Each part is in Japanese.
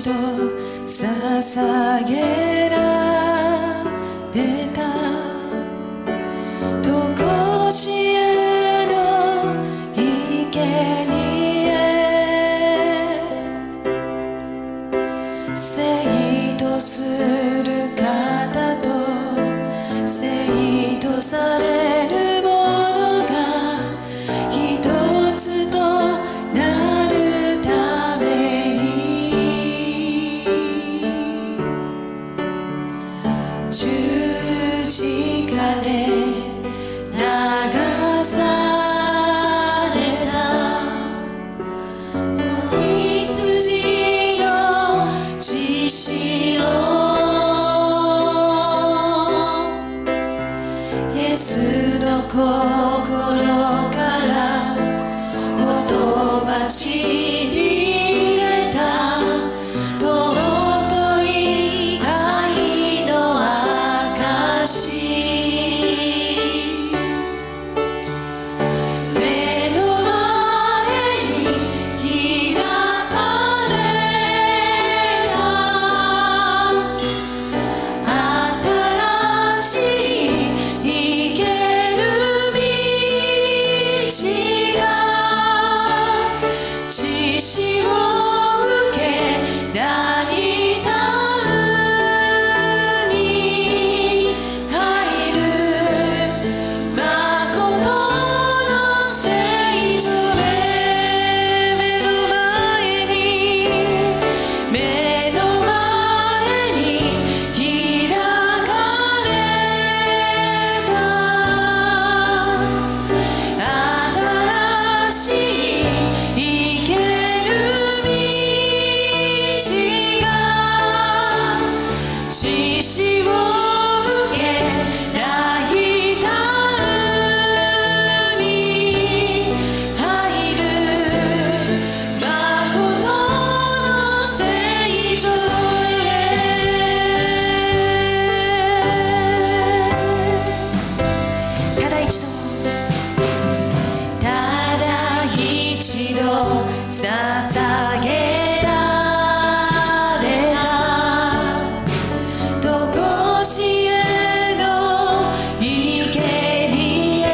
度捧げられた。とこしえの生贄生とする方と生とされるものが一つとなるために十字架で流された子羊の血潮イエスの心からほとばしり出た尊い愛の証目の前に開かれた新しい生ける道が血潮受け大胆に入る誠の聖所へ目の前に開かれた新しい生ける道が血潮受け大胆に入る誠の聖所へただ一度捧げられたとこしえの生贄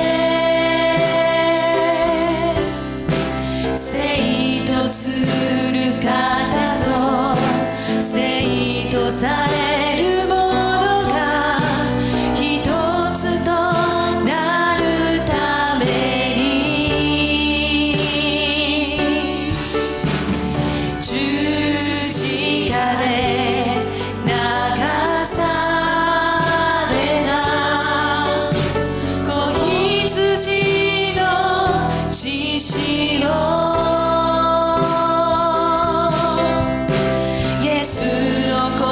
生とする方と生とされるものが一つとなるために十字架で流された子羊の血潮イエスの心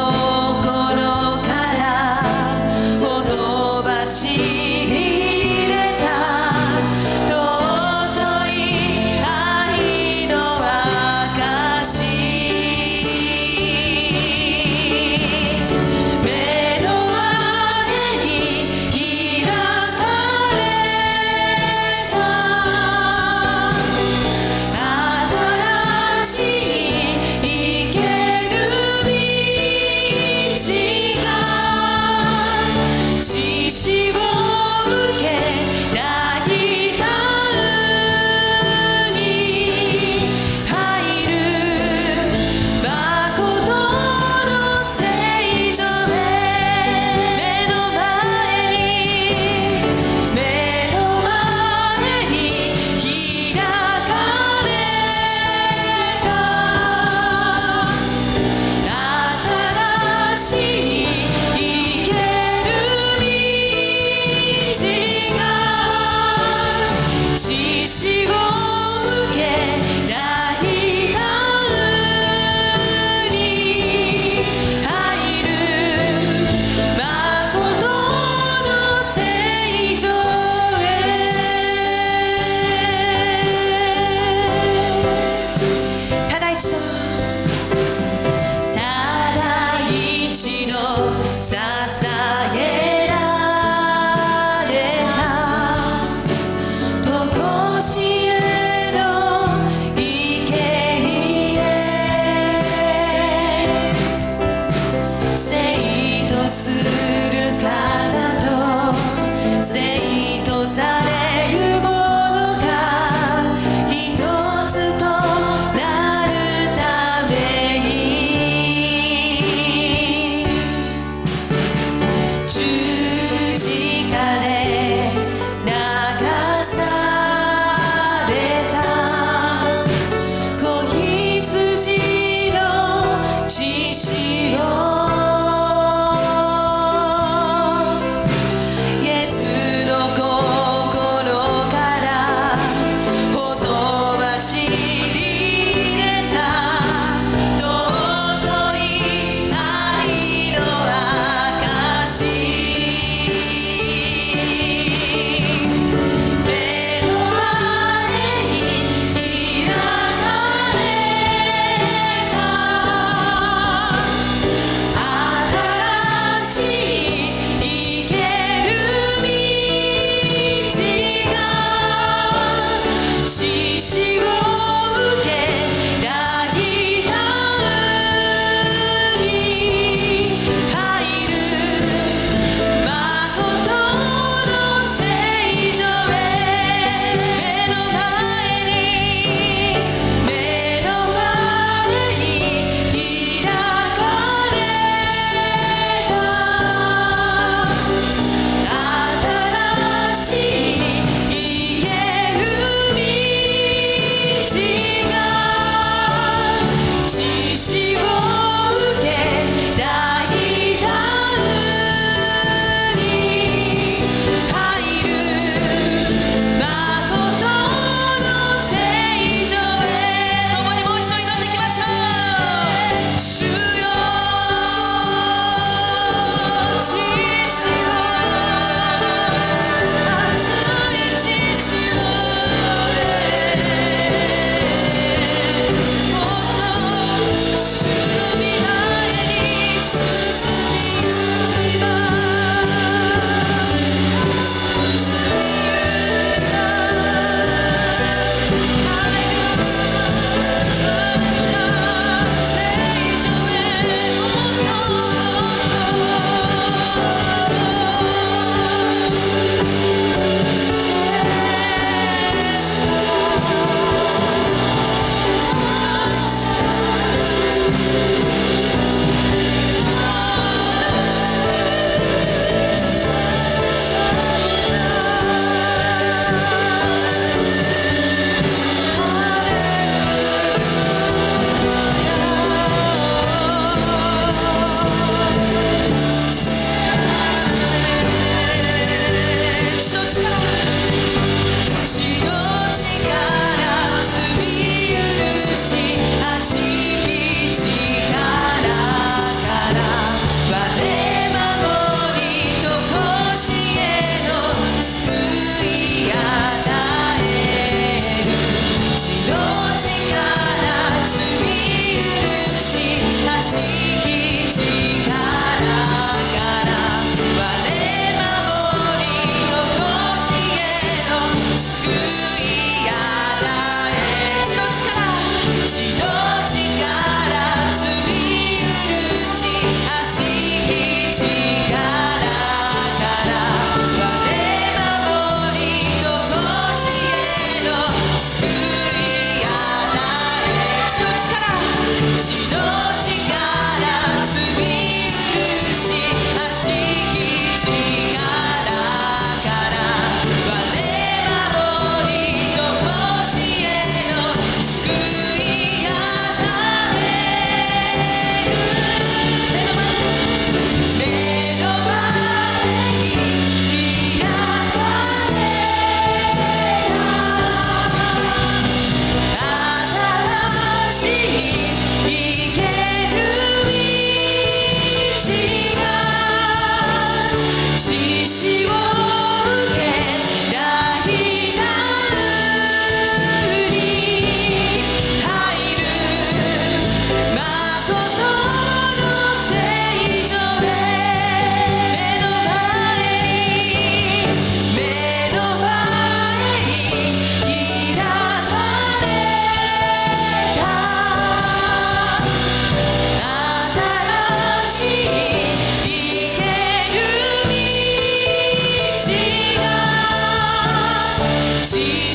からほとばしり出た尊い愛の証目の前に開かれた新しい生ける道が血潮受け大胆に入る誠の聖所へ目の前に開かれた新しい生ける道が血潮受け大胆に入る誠の聖所へただ一度捧げられたとこしえの生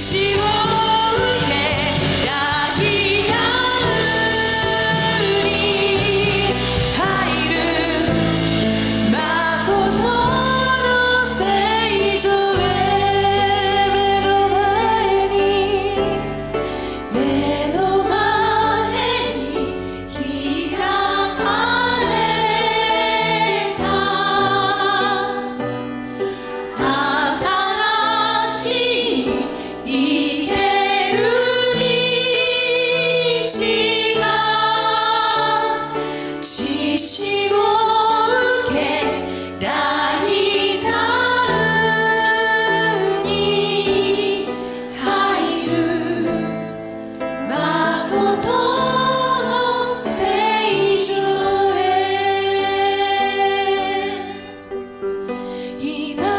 しを受け大胆に入る誠の聖所へ目の前に開かれた新しい生ける道が血潮を受け大胆に入る誠の聖所へ今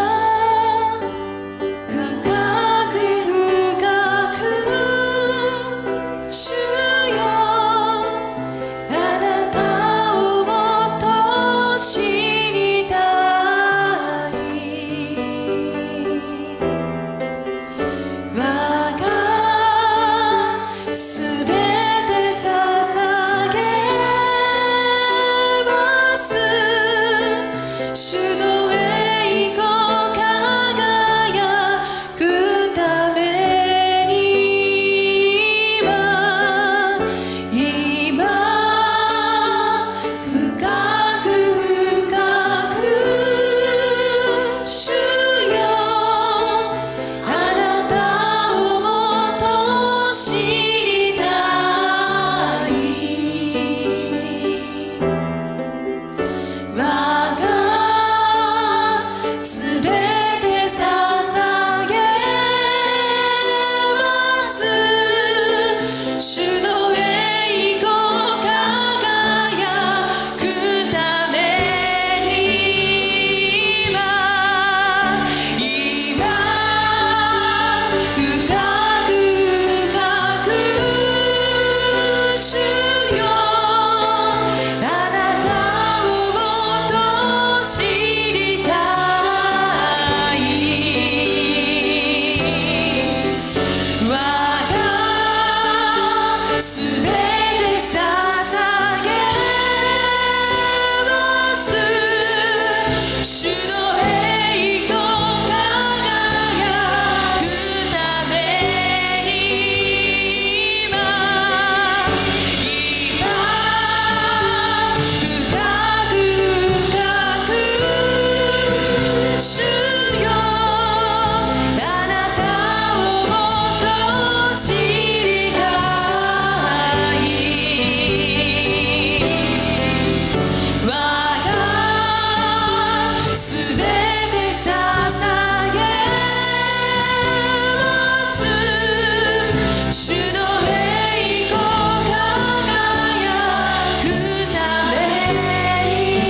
深く深く主よあなたをもっと知りたい我がすべて捧げます主の栄光輝くために今深く深く主よあなたをもっと知りたい我がすべて捧げます主の栄光輝くために今深く深く主よあなたをもっと知りたい我がすべて捧げます主の栄光輝くために今深く深く主よあなたをもっと知りたい我がすべて捧げます主の栄光輝くために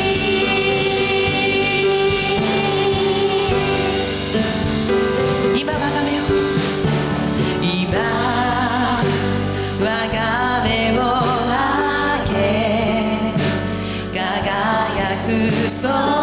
今我が目を今我が目を開け輝くそ